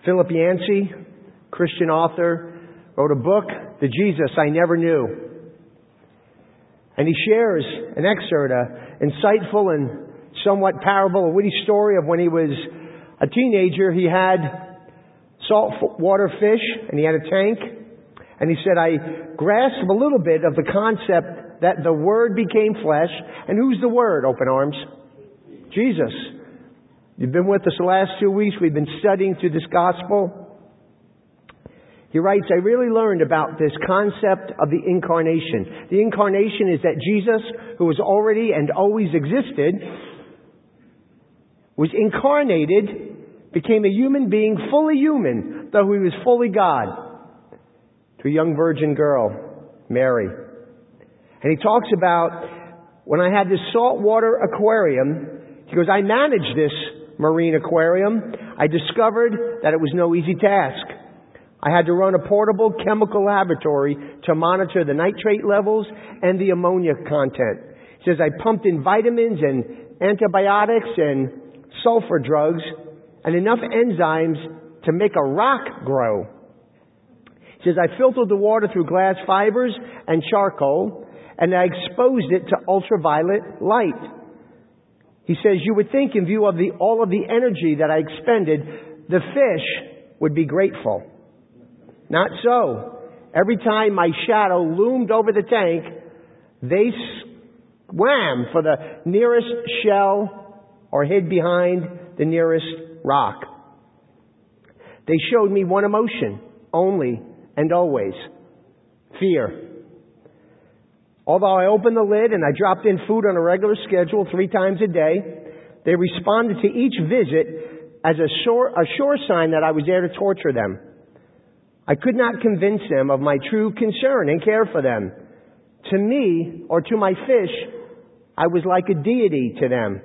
Philip Yancey, Christian author, wrote a book, The Jesus I Never Knew. And he shares an excerpt, an insightful and somewhat parable, a witty story of when he was a teenager. He had saltwater fish and he had a tank. And he said, I grasped a little bit of the concept that the Word became flesh. And who's the Word? Open arms. Jesus. You've been with us the last 2 weeks. We've been studying through this gospel. He writes, I really learned about this concept of the incarnation. The incarnation is that Jesus, who was already and always existed, was incarnated, became a human being, fully human, though he was fully God, to a young virgin girl, Mary. And he talks about, when I had this saltwater aquarium, he goes, I managed this marine aquarium. I discovered that it was no easy task. I had to run a portable chemical laboratory to monitor the nitrate levels and the ammonia content. He says, I pumped in vitamins and antibiotics and sulfur drugs and enough enzymes to make a rock grow. He says, I filtered the water through glass fibers and charcoal, and I exposed it to ultraviolet light. He says, you would think in view of all of the energy that I expended, the fish would be grateful. Not so. Every time my shadow loomed over the tank, they swam for the nearest shell or hid behind the nearest rock. They showed me one emotion, only and always: fear. Although I opened the lid and I dropped in food on a regular schedule 3 times a day, they responded to each visit as a sure sign that I was there to torture them. I could not convince them of my true concern and care for them. To me, or to my fish, I was like a deity to them.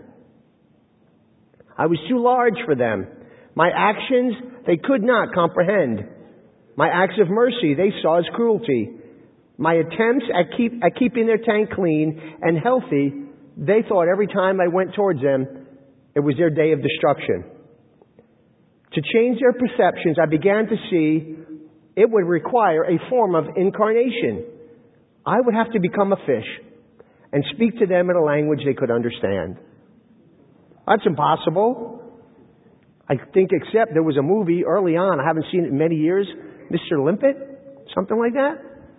I was too large for them. My actions, they could not comprehend. My acts of mercy, they saw as cruelty. My attempts at keeping their tank clean and healthy, they thought every time I went towards them, it was their day of destruction. To change their perceptions, I began to see it would require a form of incarnation. I would have to become a fish and speak to them in a language they could understand. That's impossible. I think, except there was a movie early on, I haven't seen it in many years, Mr. Limpet, something like that.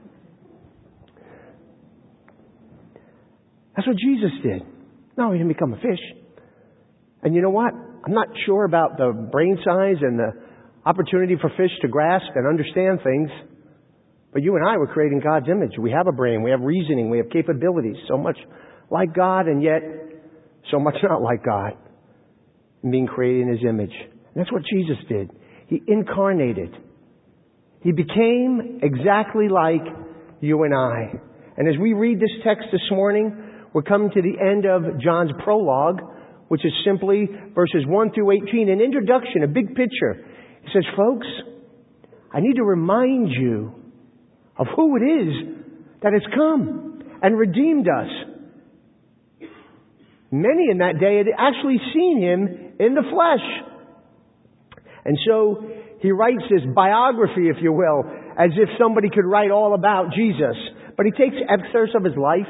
That's what Jesus did. No, he didn't become a fish. And you know what? I'm not sure about the brain size and the opportunity for fish to grasp and understand things. But you and I were created in God's image. We have a brain, we have reasoning, we have capabilities. So much like God and yet so much not like God. Being created in His image. And that's what Jesus did. He incarnated. He became exactly like you and I. And as we read this text this morning, we're coming to the end of John's prologue, which is simply verses 1 through 18, an introduction, a big picture. He says, folks, I need to remind you of who it is that has come and redeemed us. Many in that day had actually seen Him in the flesh. And so he writes this biography, if you will, as if somebody could write all about Jesus. But he takes excerpts of His life,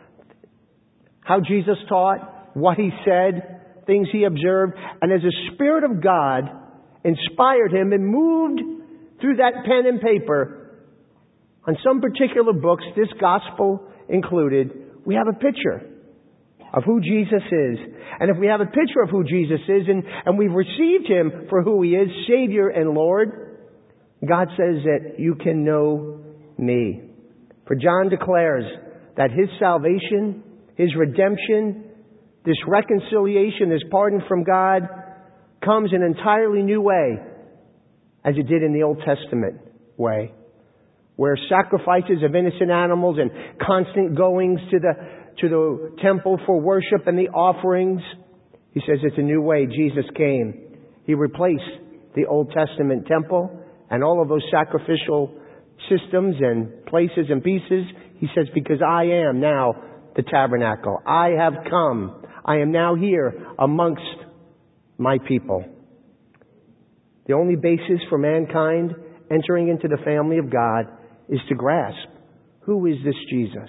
how Jesus taught, what He said, things He observed, and as the Spirit of God inspired Him and moved through that pen and paper on some particular books, this gospel included, we have a picture of who Jesus is. And if we have a picture of who Jesus is and we've received Him for who He is, Savior and Lord, God says that you can know me. For John declares that His salvation, His redemption, this reconciliation, this pardon from God comes in an entirely new way, as it did in the Old Testament way, where sacrifices of innocent animals and constant goings to the temple for worship and the offerings. He says it's a new way. Jesus came. He replaced the Old Testament temple and all of those sacrificial systems and places and pieces. He says, because I am now the tabernacle. I have come. I am now here amongst my people. The only basis for mankind entering into the family of God is to grasp, who is this Jesus?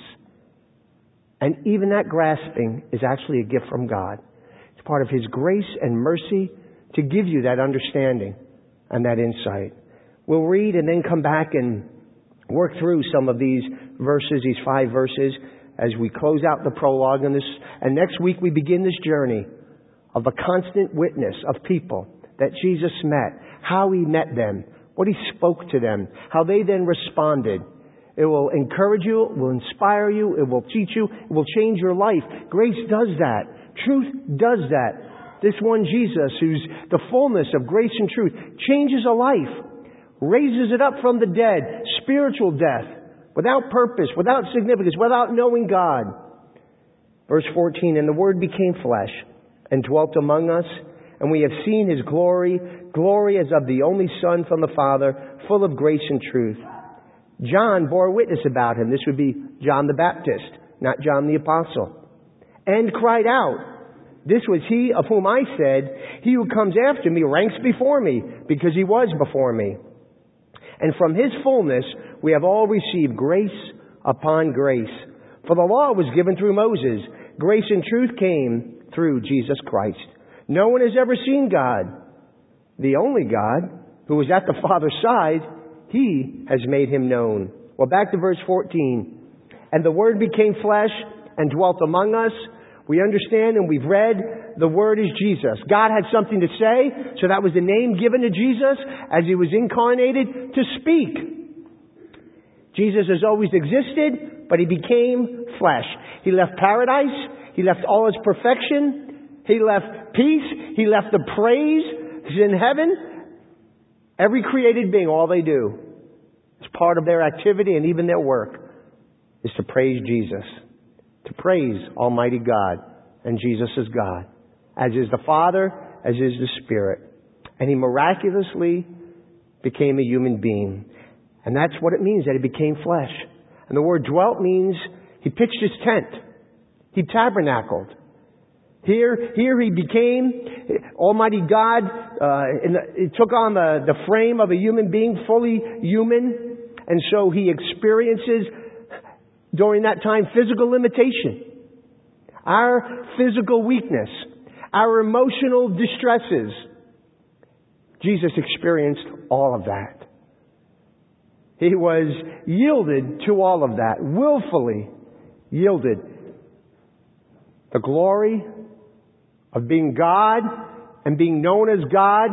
And even that grasping is actually a gift from God. It's part of His grace and mercy to give you that understanding and that insight. We'll read and then come back and work through some of these verses, these 5 verses, as we close out the prologue in this. And next week we begin this journey of a constant witness of people that Jesus met, how He met them, what He spoke to them, how they then responded. It will encourage you, it will inspire you, it will teach you, it will change your life. Grace does that. Truth does that. This one Jesus, who's the fullness of grace and truth, changes a life, raises it up from the dead, spiritual death, without purpose, without significance, without knowing God. Verse 14, and the Word became flesh and dwelt among us, and we have seen His glory, glory as of the only Son from the Father, full of grace and truth. John bore witness about Him. This would be John the Baptist, not John the Apostle. And cried out, this was He of whom I said, He who comes after me ranks before me, because He was before me. And from His fullness we have all received grace upon grace. For the law was given through Moses. Grace and truth came through Jesus Christ. No one has ever seen God. The only God, who is at the Father's side, He has made Him known. Well, back to verse 14. And the Word became flesh and dwelt among us. We understand and we've read the Word is Jesus. God had something to say, so that was the name given to Jesus as He was incarnated to speak. Jesus has always existed, but He became flesh. He left paradise. He left all His perfection. He left peace. He left the praise. He's in heaven. Every created being, all they do, as part of their activity and even their work, is to praise Jesus. To praise Almighty God. And Jesus is God. As is the Father, as is the Spirit. And He miraculously became a human being. And that's what it means, that He became flesh. And the word dwelt means He pitched His tent. He tabernacled. Here He became Almighty God. He took on the frame of a human being, fully human. And so He experiences, during that time, physical limitation. Our physical weakness. Our emotional distresses. Jesus experienced all of that. He was yielded to all of that. Willfully yielded. The glory of being God and being known as God,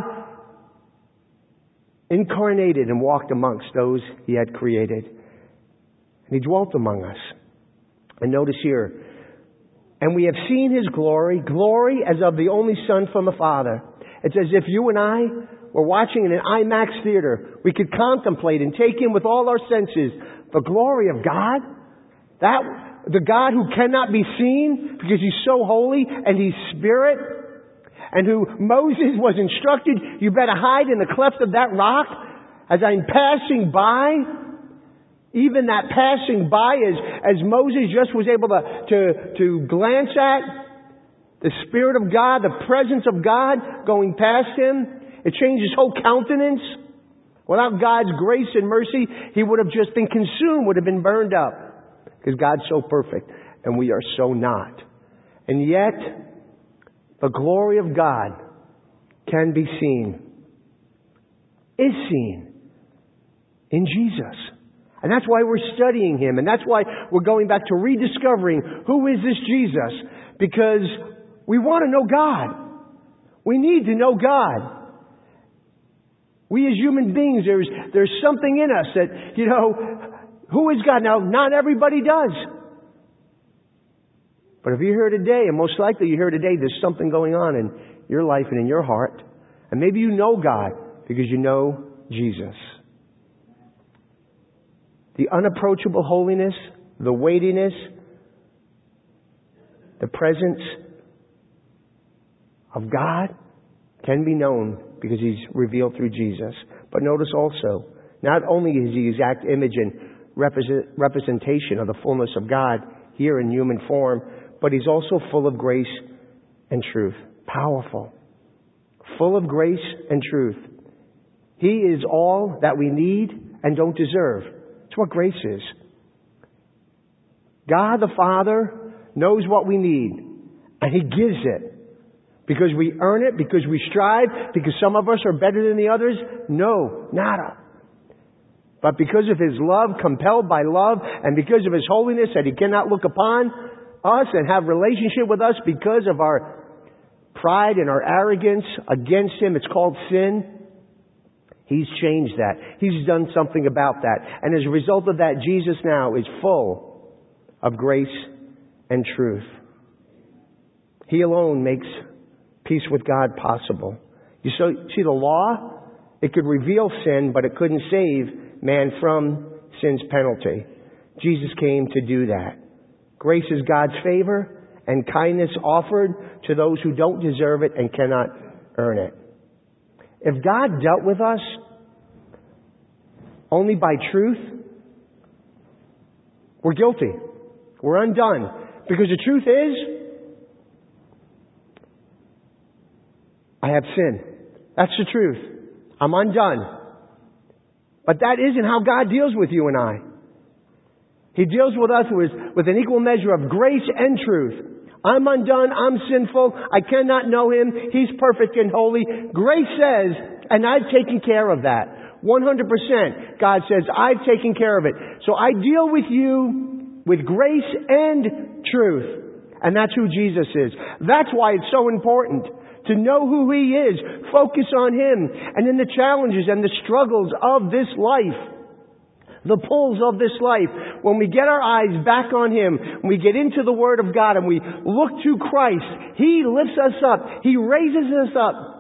incarnated and walked amongst those He had created. And He dwelt among us. And notice here, and we have seen His glory, glory as of the only Son from the Father. It's as if you and I were watching in an IMAX theater. We could contemplate and take in with all our senses the glory of God. The God who cannot be seen because He's so holy and He's Spirit. And who Moses was instructed, you better hide in the cleft of that rock as I'm passing by. Even that passing by, as Moses just was able to glance at, the Spirit of God, the presence of God going past him, it changed his whole countenance. Without God's grace and mercy, he would have just been consumed, would have been burned up. Because God's so perfect, and we are so not. And yet, the glory of God can be seen, is seen in Jesus. And that's why we're studying Him. And that's why we're going back to rediscovering who is this Jesus. Because we want to know God. We need to know God. We as human beings, there's something in us that, who is God? Now, not everybody does. But if you're here today, and most likely you're here today, there's something going on in your life and in your heart. And maybe you know God because you know Jesus. The unapproachable holiness, the weightiness, the presence of God can be known because He's revealed through Jesus. But notice also, not only is He the exact image and representation of the fullness of God here in human form, but He's also full of grace and truth. Powerful. Full of grace and truth. He is all that we need and don't deserve. That's what grace is. God the Father knows what we need, and He gives it. Because we earn it, because we strive, because some of us are better than the others? No, nada. But because of His love, compelled by love, and because of His holiness that He cannot look upon us and have relationship with us because of our pride and our arrogance against Him, it's called sin. He's changed that. He's done something about that. And as a result of that, Jesus now is full of grace and truth. He alone makes peace with God possible. You see, the law, it could reveal sin, but it couldn't save man from sin's penalty. Jesus came to do that. Grace is God's favor and kindness offered to those who don't deserve it and cannot earn it. If God dealt with us only by truth, we're guilty. We're undone. Because the truth is, I have sin. That's the truth. I'm undone. But that isn't how God deals with you and I. He deals with us with an equal measure of grace and truth. I'm undone. I'm sinful. I cannot know Him. He's perfect and holy. Grace says, and I've taken care of that. 100%. God says, I've taken care of it. So I deal with you with grace and truth. And that's who Jesus is. That's why it's so important to know who He is. Focus on Him. And in the challenges and the struggles of this life, the pulls of this life, when we get our eyes back on Him, when we get into the Word of God and we look to Christ, He lifts us up. He raises us up.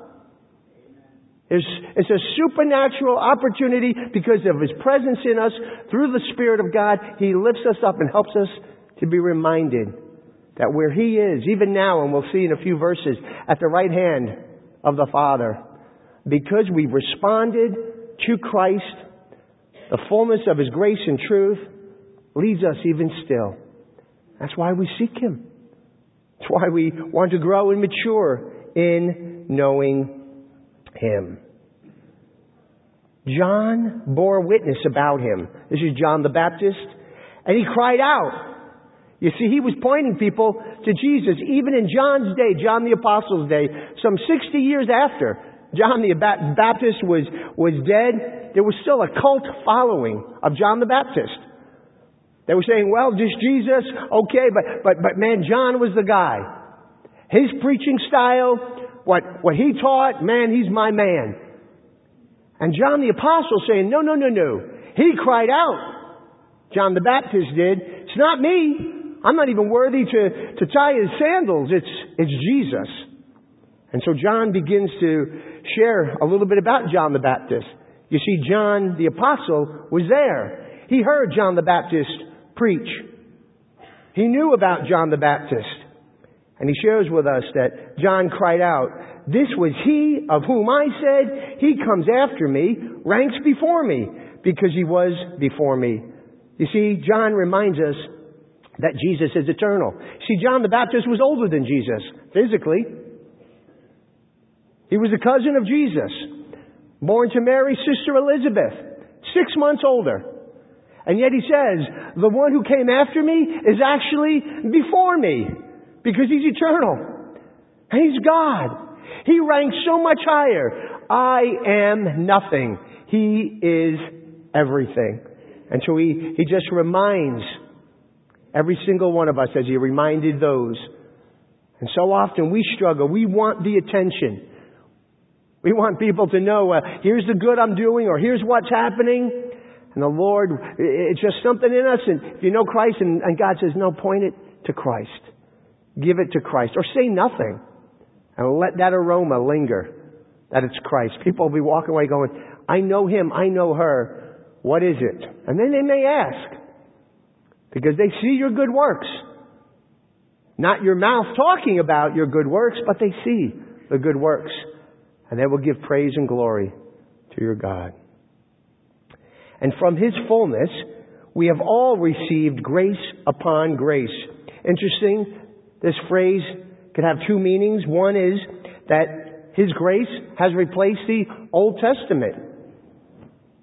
It's a supernatural opportunity because of His presence in us through the Spirit of God. He lifts us up and helps us to be reminded that where He is, even now, and we'll see in a few verses, at the right hand of the Father, because we've responded to Christ, the fullness of His grace and truth leads us even still. That's why we seek Him. That's why we want to grow and mature in knowing Him. John bore witness about Him. This is John the Baptist. And he cried out. You see, he was pointing people to Jesus. Even in John's day, John the Apostle's day, some 60 years after John the Baptist was dead, there was still a cult following of John the Baptist. They were saying, well, just Jesus, okay, but man, John was the guy. His preaching style, what he taught, man, he's my man. And John the Apostle saying, no. He cried out. John the Baptist did. It's not me. I'm not even worthy to tie his sandals. It's Jesus. And so John begins to share a little bit about John the Baptist. You see, John the Apostle was there. He heard John the Baptist preach. He knew about John the Baptist. And he shares with us that John cried out, this was he of whom I said, he comes after me, ranks before me, because he was before me. You see, John reminds us that Jesus is eternal. See, John the Baptist was older than Jesus, physically. He was a cousin of Jesus, born to Mary's sister Elizabeth, 6 months older. And yet he says, the one who came after me is actually before me, because he's eternal. And he's God. He ranks so much higher. I am nothing. He is everything. And so he just reminds every single one of us, as he reminded those. And so often we struggle. We want the attention. We want people to know, here's the good I'm doing, or here's what's happening. And the Lord, it's just something in us. And if you know Christ, and God says, no, point it to Christ. Give it to Christ. Or say nothing. And let that aroma linger. That it's Christ. People will be walking away going, I know him, I know her. What is it? And then they may ask. Because they see your good works. Not your mouth talking about your good works, but they see the good works. And they will give praise and glory to your God. And from His fullness, we have all received grace upon grace. Interesting, this phrase could have two meanings. One is that His grace has replaced the Old Testament.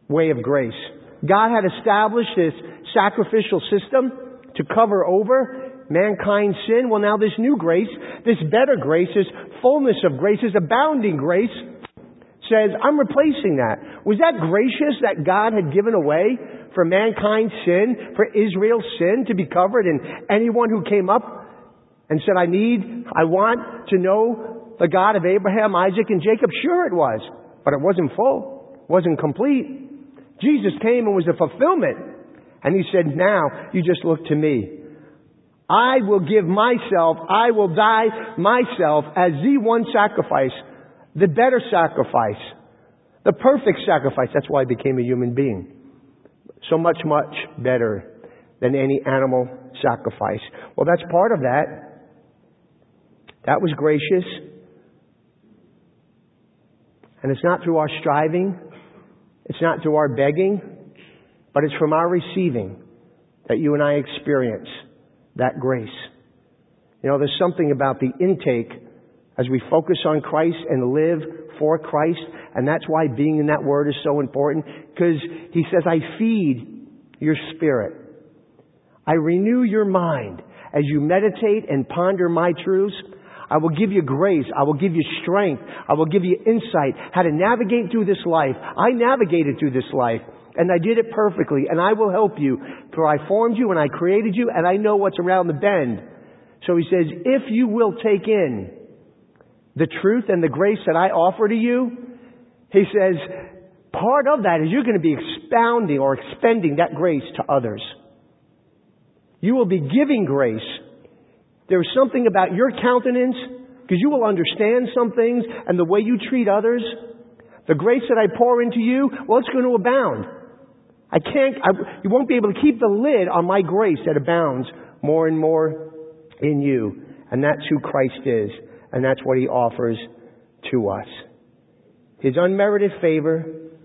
way of grace. God had established this sacrificial system to cover over mankind's sin. Well, now this new grace, this better grace, this fullness of grace, this abounding grace, says, I'm replacing that. Was that gracious that God had given away for mankind's sin, for Israel's sin to be covered, and anyone who came up and said, I want to know the God of Abraham, Isaac, and Jacob? Sure it was, but it wasn't full, wasn't complete. Jesus came and was the fulfillment. And He said, now you just look to me. I will give myself, I will die myself as the one sacrifice, the better sacrifice, the perfect sacrifice. That's why I became a human being. So much, much better than any animal sacrifice. Well, that's part of that. That was gracious. And it's not through our striving. It's not through our begging. But it's from our receiving that you and I experience that grace. You know, there's something about the intake as we focus on Christ and live for Christ. And that's why being in that Word is so important. Because He says, I feed your spirit. I renew your mind as you meditate and ponder my truths. I will give you grace. I will give you strength. I will give you insight how to navigate through this life. I navigated through this life, and I did it perfectly, and I will help you. For I formed you and I created you, and I know what's around the bend. So He says, if you will take in the truth and the grace that I offer to you, He says, part of that is you're going to be expounding or expending that grace to others. You will be giving grace. There's something about your countenance, because you will understand some things and the way you treat others. The grace that I pour into you, well, it's going to abound. You won't be able to keep the lid on my grace that abounds more and more in you. And that's who Christ is. And that's what He offers to us. His unmerited favor,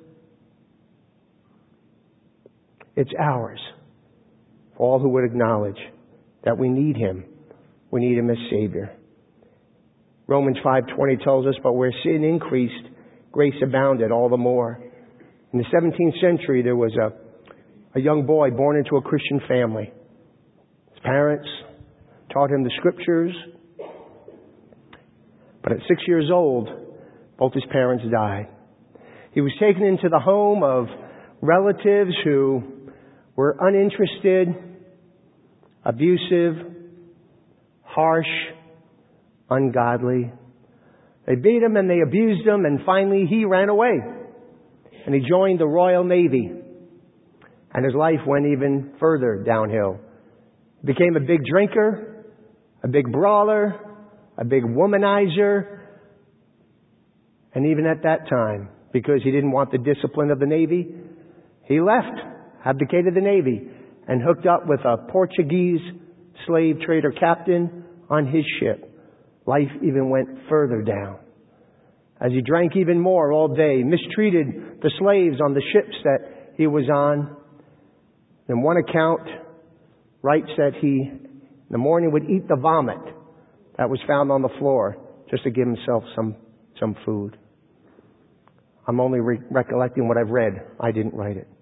it's ours. For all who would acknowledge that we need Him. We need Him as Savior. Romans 5:20 tells us, but where sin increased, grace abounded all the more. In the 17th century, there was a young boy born into a Christian family. His parents taught him the Scriptures. But at 6 years old, both his parents died. He was taken into the home of relatives who were uninterested, abusive, harsh, ungodly. They beat him and they abused him, and finally he ran away. And he joined the Royal Navy. And his life went even further downhill. He became a big drinker, a big brawler, a big womanizer. And even at that time, because he didn't want the discipline of the Navy, he left, abdicated the Navy, and hooked up with a Portuguese slave trader captain on his ship. Life even went further down. As he drank even more all day, mistreated the slaves on the ships that he was on. And one account writes that he, in the morning, would eat the vomit that was found on the floor just to give himself some food. I'm only recollecting what I've read. I didn't write it.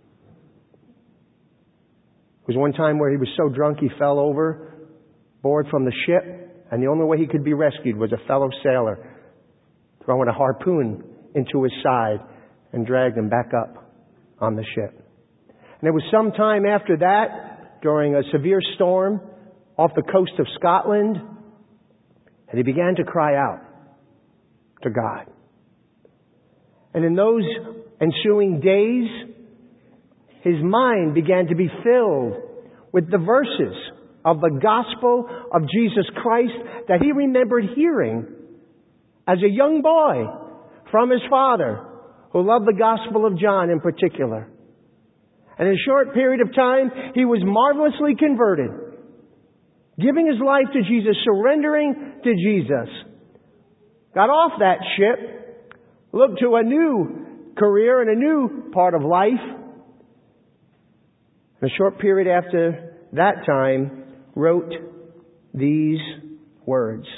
There was one time where he was so drunk he fell overboard from the ship, and the only way he could be rescued was a fellow sailor throwing a harpoon into his side and dragged him back up on the ship. And it was some time after that, during a severe storm off the coast of Scotland, and he began to cry out to God. And in those ensuing days, his mind began to be filled with the verses of the gospel of Jesus Christ that he remembered hearing as a young boy from his father, who loved the gospel of John in particular. And in a short period of time, he was marvelously converted, giving his life to Jesus, surrendering to Jesus. Got off that ship, looked to a new career and a new part of life. In a short period after that time, wrote these words.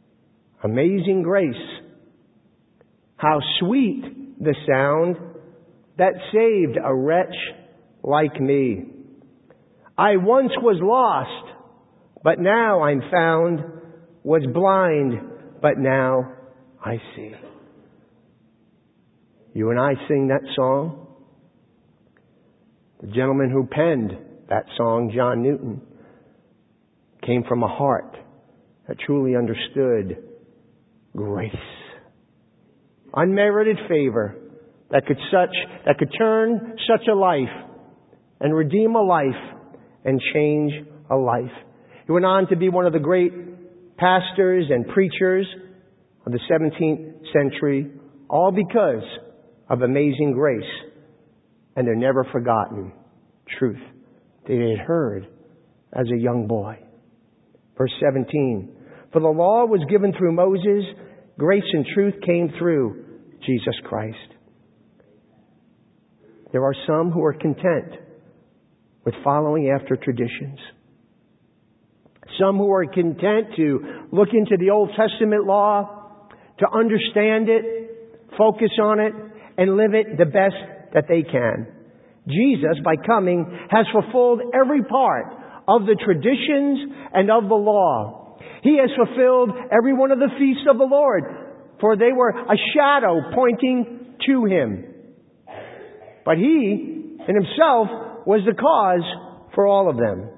Amazing grace, how sweet the sound that saved a wretch like me. I once was lost, but now I'm found, was blind, but now I see. You and I sing that song. The gentleman who penned that song, John Newton, came from a heart that truly understood grace. Unmerited favor that could turn such a life and redeem a life and change a life. He went on to be one of the great pastors and preachers of the 17th century, all because of amazing grace and their never forgotten truth that he had heard as a young boy. Verse 17, for the law was given through Moses, grace and truth came through Jesus Christ. There are some who are content with following after traditions. Some who are content to look into the Old Testament law, to understand it, focus on it, and live it the best that they can. Jesus, by coming, has fulfilled every part of the traditions and of the law. He has fulfilled every one of the feasts of the Lord, for they were a shadow pointing to Him. But He, in Himself, was the cause for all of them.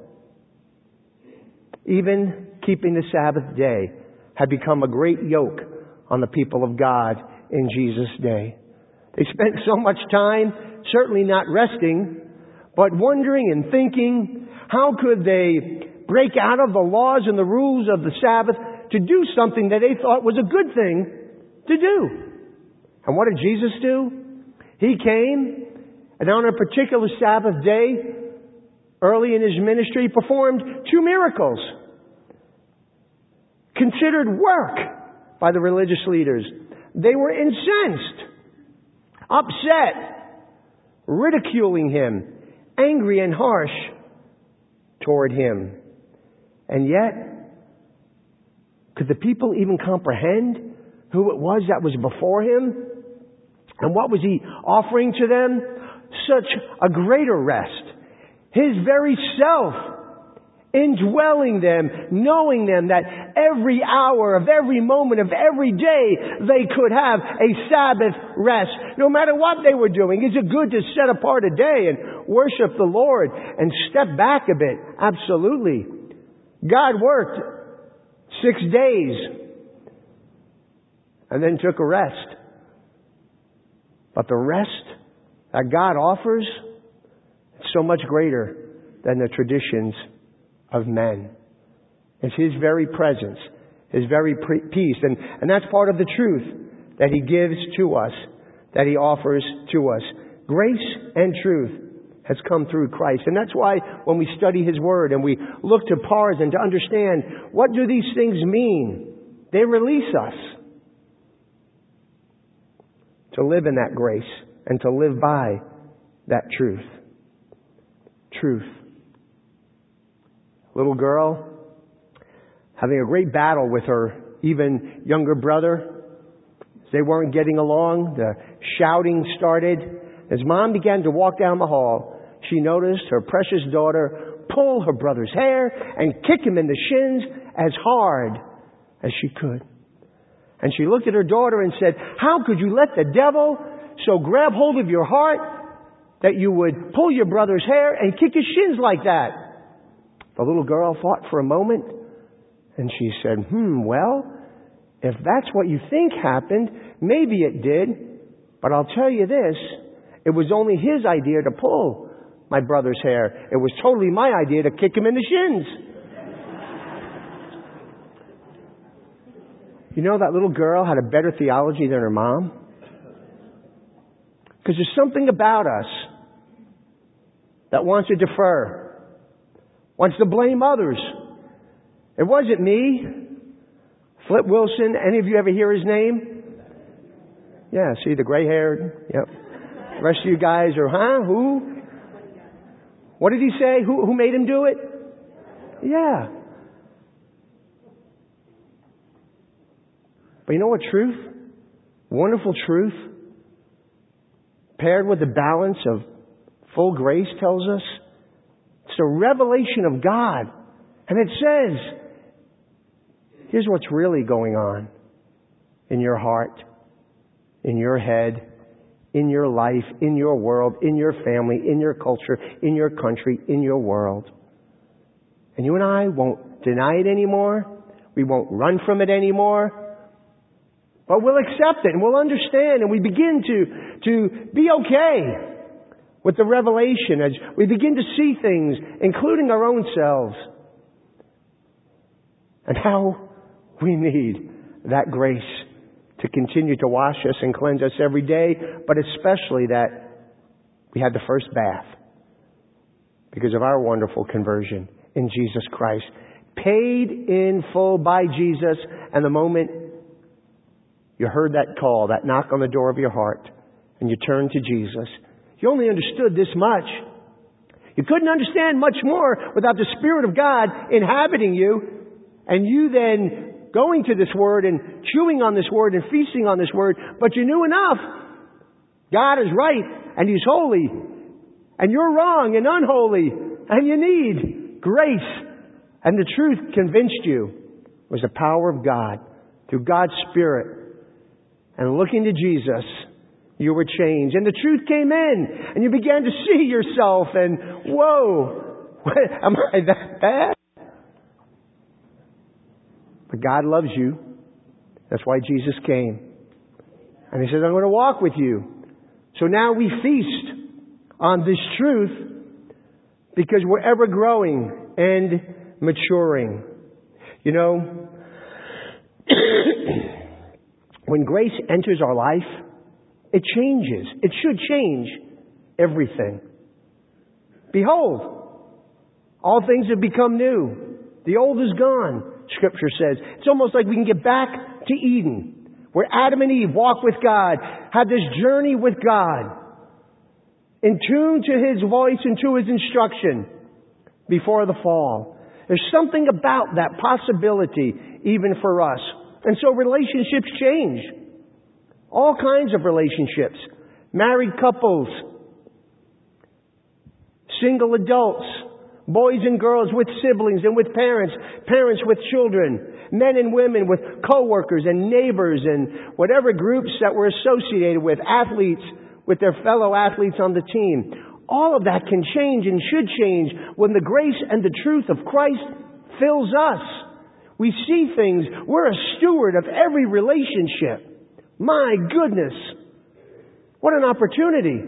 Even keeping the Sabbath day had become a great yoke on the people of God in Jesus' day. They spent so much time, certainly not resting, but wondering and thinking, how could they break out of the laws and the rules of the Sabbath to do something that they thought was a good thing to do? And what did Jesus do? He came, and on a particular Sabbath day, early in His ministry, performed 2 miracles. Considered work by the religious leaders. They were incensed, upset, ridiculing Him, angry and harsh toward Him. And yet, could the people even comprehend who it was that was before Him? And what was He offering to them? Such a greater rest. His very self indwelling them, knowing them that every hour of every moment of every day they could have a Sabbath rest. No matter what they were doing, is it good to set apart a day and worship the Lord and step back a bit? Absolutely. God worked 6 days and then took a rest. But the rest that God offers is so much greater than the traditions of men. It's His very presence, His very peace. And that's part of the truth that He gives to us, that He offers to us. Grace and truth has come through Christ. And that's why when we study His Word and we look to parse and to understand what do these things mean, they release us to live in that grace and to live by that truth. Truth. Little girl having a great battle with her even younger brother. They weren't getting along. The shouting started. As Mom began to walk down the hall, she noticed her precious daughter pull her brother's hair and kick him in the shins as hard as she could. And she looked at her daughter and said, how could you let the devil so grab hold of your heart that you would pull your brother's hair and kick his shins like that? The little girl thought for a moment, and she said, well, if that's what you think happened, maybe it did. But I'll tell you this, it was only his idea to pull my brother's hair. It was totally my idea to kick him in the shins. You know, that little girl had a better theology than her mom. Because there's something about us that wants to defer, wants to blame others. It wasn't me. Flip Wilson, any of you ever hear his name? Yeah, see, the gray-haired. Yep. The rest of you guys are, who? What did he say? Who made him do it? Yeah. But you know what truth? Wonderful truth. paired with the balance of full grace tells us it's a revelation of God. And it says, here's what's really going on in your heart, in your head, in your life, in your world, in your family, in your culture, in your country, in your world. And you and I won't deny it anymore. We won't run from it anymore. But we'll accept it and we'll understand, and we begin to be okay with the revelation as we begin to see things, including our own selves, and how we need that grace to continue to wash us and cleanse us every day, but especially that we had the first bath because of our wonderful conversion in Jesus Christ. Paid in full by Jesus, and the moment you heard that call, that knock on the door of your heart, and you turned to Jesus, you only understood this much. You couldn't understand much more without the Spirit of God inhabiting you, and you then going to this Word and chewing on this Word and feasting on this Word. But you knew enough. God is right, and He's holy, and you're wrong and unholy, and you need grace. And the truth convinced you was the power of God through God's Spirit. And looking to Jesus, you were changed. And the truth came in, and you began to see yourself, and whoa, am I that bad? But God loves you. That's why Jesus came. And He says, I'm going to walk with you. So now we feast on this truth because we're ever growing and maturing. You know, when grace enters our life, it changes. It should change everything. Behold, all things have become new. The old is gone, Scripture says. It's almost like we can get back to Eden, where Adam and Eve walked with God, had this journey with God, in tune to His voice and to His instruction before the fall. There's something about that possibility even for us. And so relationships change. All kinds of relationships. Married couples, single adults, boys and girls with siblings and with parents, parents with children, men and women with co-workers and neighbors and whatever groups that we're associated with, athletes with their fellow athletes on the team. All of that can change and should change when the grace and the truth of Christ fills us. We see things. We're a steward of every relationship. My goodness. What an opportunity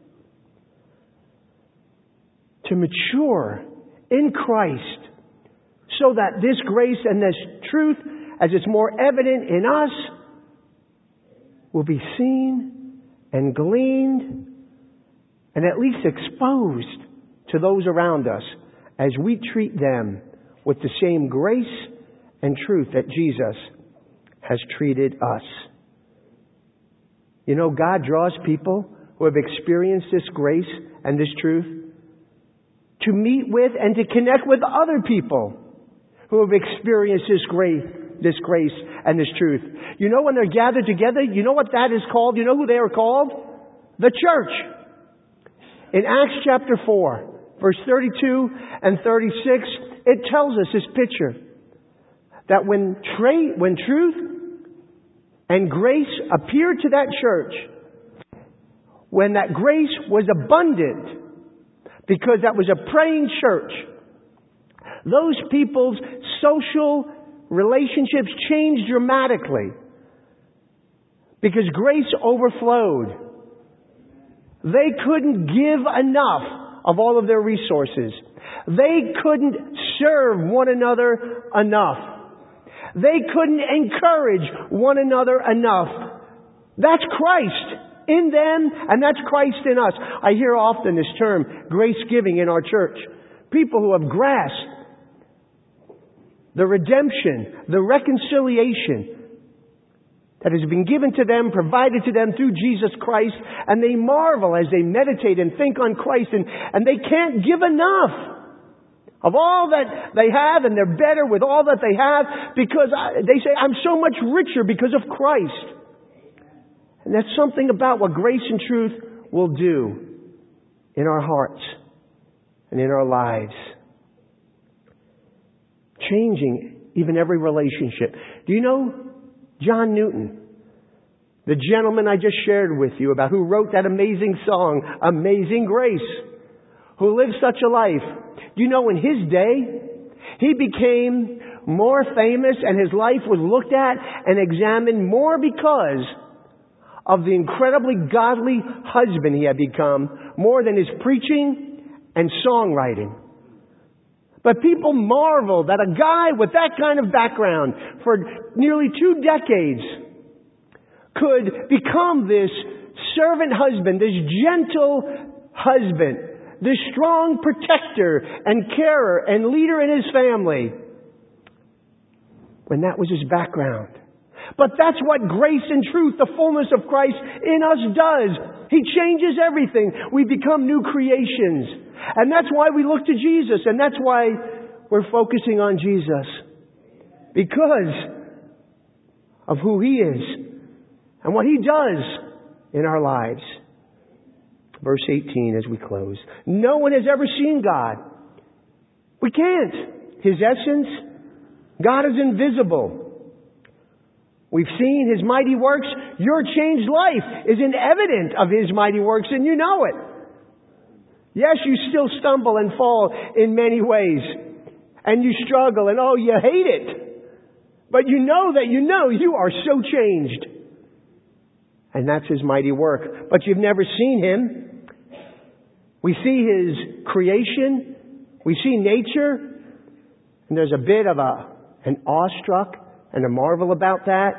to mature in Christ so that this grace and this truth, as it's more evident in us, will be seen and gleaned and at least exposed to those around us as we treat them with the same grace and truth that Jesus has treated us. You know, God draws people who have experienced this grace and this truth to meet with and to connect with other people who have experienced this grace and this truth. You know, when they're gathered together, you know what that is called? You know who they are called? The church. In Acts chapter 4, verse 32 and 36, it tells us this picture that when truth and grace appeared to that church, when that grace was abundant, because that was a praying church, those people's social relationships changed dramatically because grace overflowed. They couldn't give enough of all of their resources. They couldn't serve one another enough. They couldn't encourage one another enough. That's Christ in them, and that's Christ in us. I hear often this term, grace giving, in our church. People who have grasped the redemption, the reconciliation that has been given to them, provided to them through Jesus Christ, and they marvel as they meditate and think on Christ, and they can't give enough of all that they have, and they're better with all that they have, because they say, I'm so much richer because of Christ. And that's something about what grace and truth will do in our hearts and in our lives. Changing even every relationship. Do you know John Newton? The gentleman I just shared with you about, who wrote that amazing song, Amazing Grace, who lived such a life. Do you know in his day, he became more famous and his life was looked at and examined more because of the incredibly godly husband he had become, more than his preaching and songwriting. But people marveled that a guy with that kind of background for nearly 2 decades could become this servant husband, this gentle husband, this strong protector and carer and leader in his family, when that was his background. But that's what grace and truth, the fullness of Christ in us does. He changes everything. We become new creations. And that's why we look to Jesus. And that's why we're focusing on Jesus. Because of who He is and what He does in our lives. Verse 18 as we close. No one has ever seen God. We can't. His essence, God is invisible. We've seen His mighty works. Your changed life is an evidence of His mighty works, and you know it. Yes, you still stumble and fall in many ways. And you struggle, and you hate it. But you know that you are so changed. And that's His mighty work. But you've never seen Him. We see His creation. We see nature. And there's a bit of an awestruck and a marvel about that.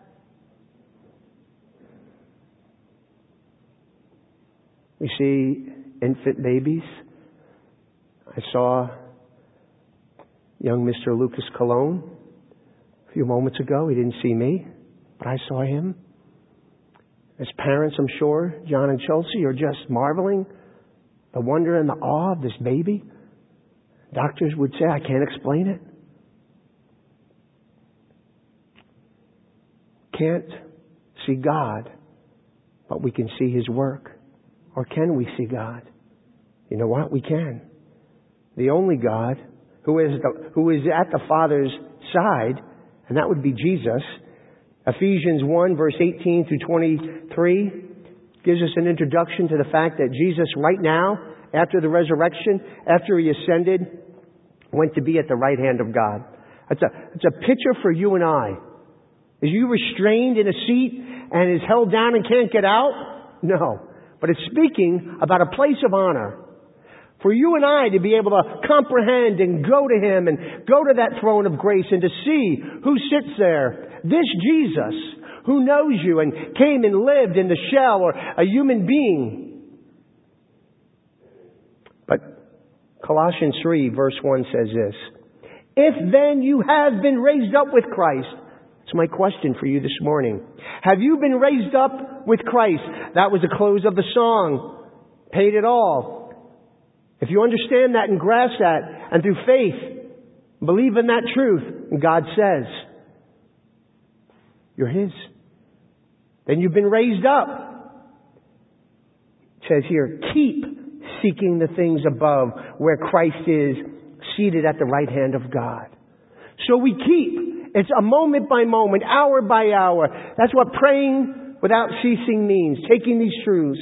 We see infant babies. I saw young Mr. Lucas Cologne a few moments ago. He didn't see me, but I saw him. As parents, I'm sure, John and Chelsea are just marveling the wonder and the awe of this baby. Doctors would say, I can't explain it. Can't see God, but we can see His work. Or can we see God? You know what? We can. The only God who is at the Father's side, and that would be Jesus. Ephesians 1 verse 18 through 23 gives us an introduction to the fact that Jesus right now, after the resurrection, after He ascended, went to be at the right hand of God. It's a picture for you and I. Is you restrained in a seat and is held down and can't get out? No. But it's speaking about a place of honor. For you and I to be able to comprehend and go to Him and go to that throne of grace and to see who sits there. This Jesus who knows you and came and lived in the shell or a human being. But Colossians 3 verse 1 says this. If then you have been raised up with Christ. It's my question for you this morning. Have you been raised up with Christ? That was the close of the song. Paid it all. If you understand that and grasp that, and through faith, believe in that truth, God says, you're His. Then you've been raised up. It says here, keep seeking the things above where Christ is seated at the right hand of God. So we keep. It's a moment by moment, hour by hour. That's what praying without ceasing means. Taking these truths.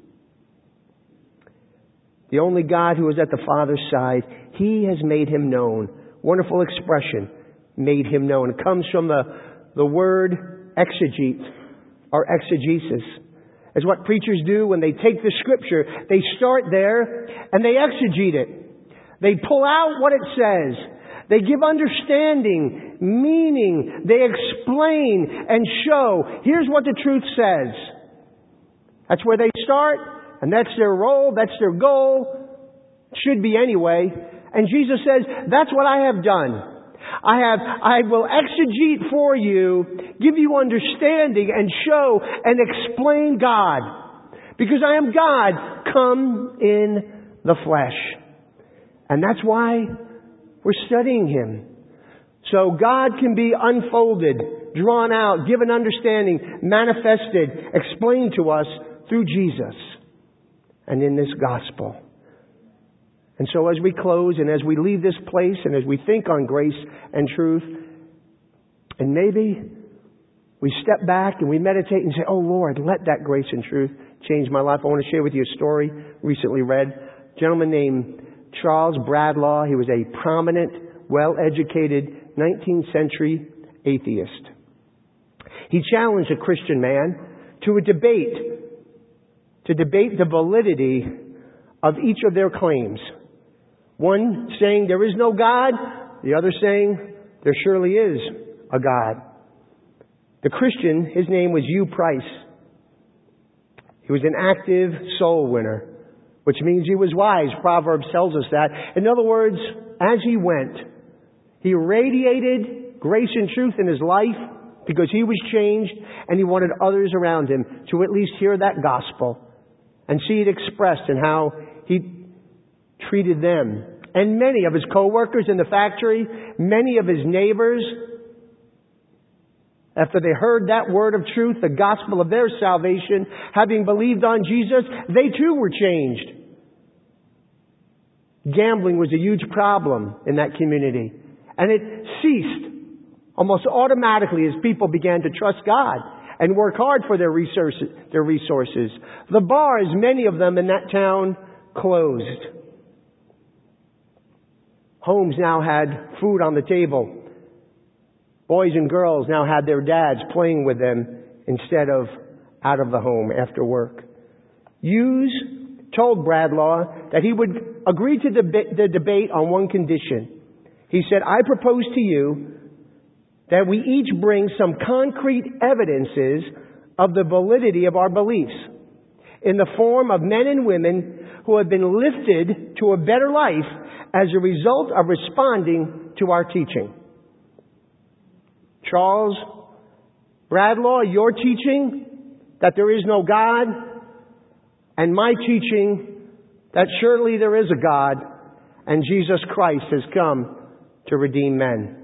The only God who is at the Father's side, He has made Him known. Wonderful expression, made Him known. It comes from the word exegete or exegesis. It's what preachers do when they take the Scripture. They start there and they exegete it. They pull out what it says. They give understanding, meaning. They explain and show. Here's what the truth says. That's where they start, and that's their role, that's their goal. Should be anyway. And Jesus says, that's what I have done. I will exegete for you, give you understanding and show and explain God. Because I am God come in the flesh. And that's why we're studying Him. So God can be unfolded, drawn out, given understanding, manifested, explained to us through Jesus. and in this gospel. And so as we close and as we leave this place and as we think on grace and truth, and maybe we step back and we meditate and say, oh Lord, let that grace and truth change my life. I want to share with you a story recently read. A gentleman named Charles Bradlaugh. He was a prominent, well-educated 19th century atheist. He challenged a Christian man to debate the validity of each of their claims. One saying there is no God, the other saying there surely is a God. The Christian, his name was Hugh Price. He was an active soul winner, which means he was wise. Proverbs tells us that. In other words, as he went, he radiated grace and truth in his life because he was changed and he wanted others around him to at least hear that gospel and see it expressed in how he treated them. And many of his co-workers in the factory, many of his neighbors, after they heard that word of truth, the gospel of their salvation, having believed on Jesus, they too were changed. Gambling was a huge problem in that community. And it ceased almost automatically as people began to trust God and work hard for their resources. The bars, many of them in that town, closed. Homes now had food on the table. Boys and girls now had their dads playing with them instead of out of the home after work. Hughes told Bradlaugh that he would agree to the debate on one condition. He said, I propose to you that we each bring some concrete evidences of the validity of our beliefs in the form of men and women who have been lifted to a better life as a result of responding to our teaching. Charles Bradlaugh, your teaching that there is no God, and my teaching that surely there is a God, and Jesus Christ has come to redeem men.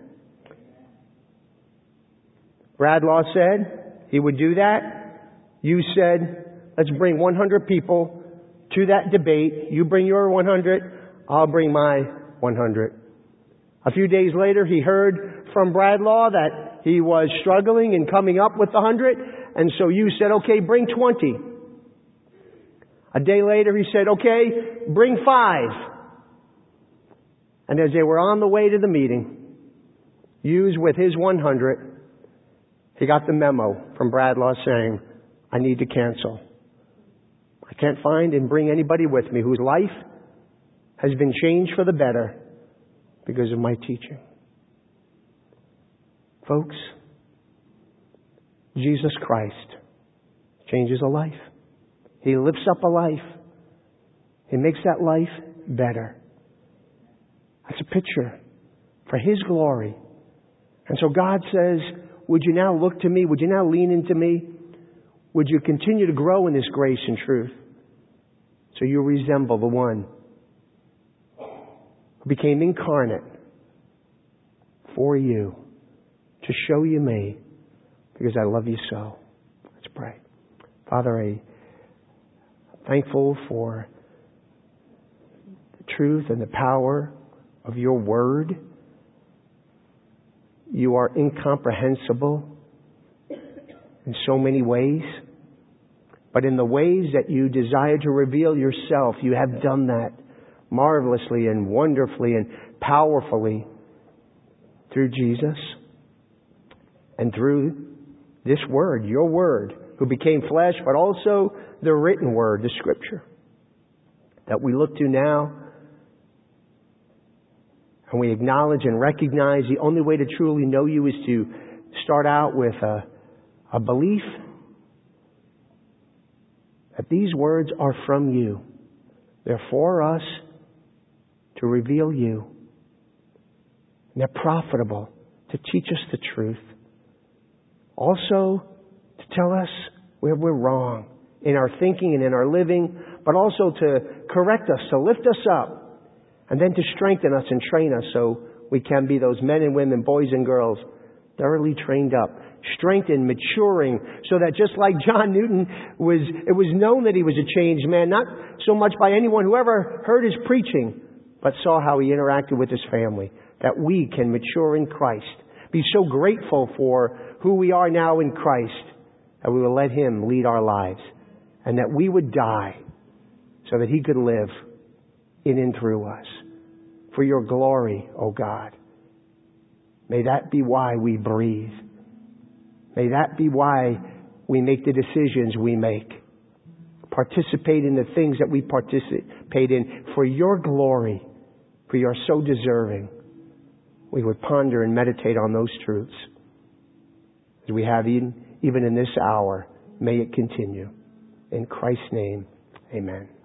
Bradlaugh said he would do that. You said, let's bring 100 people to that debate. You bring your 100, I'll bring my 100. A few days later, he heard from Bradlaugh that he was struggling in coming up with the 100, and so you said, okay, bring 20. A day later, he said, okay, bring 5. And as they were on the way to the meeting, Hughes with his 100, he got the memo from Bradlaugh saying, I need to cancel. I can't find and bring anybody with me whose life has been changed for the better because of my teaching. Folks, Jesus Christ changes a life. He lifts up a life. He makes that life better. That's a picture for His glory. And so God says, would you now look to me? Would you now lean into me? Would you continue to grow in this grace and truth so you resemble the one who became incarnate for you to show you me because I love you so. Let's pray. Father, I'm thankful for the truth and the power of your word. You are incomprehensible in so many ways. But in the ways that you desire to reveal yourself, you have done that marvelously and wonderfully and powerfully through Jesus and through this word, your word, who became flesh, but also the written word, the scripture that we look to now. And we acknowledge and recognize the only way to truly know you is to start out with a belief that these words are from you. They're for us to reveal you. And they're profitable to teach us the truth. Also to tell us where we're wrong in our thinking and in our living, but also to correct us, to lift us up, and then to strengthen us and train us so we can be those men and women, boys and girls, thoroughly trained up, strengthened, maturing, so that just like John Newton it was known that he was a changed man, not so much by anyone who ever heard his preaching, but saw how he interacted with his family, that we can mature in Christ, be so grateful for who we are now in Christ, that we will let Him lead our lives, and that we would die so that He could live in and through us. For your glory, O God. May that be why we breathe. May that be why we make the decisions we make. Participate in the things that we participate in for your glory, for you are so deserving. We would ponder and meditate on those truths. As we have even in this hour, may it continue. In Christ's name, amen.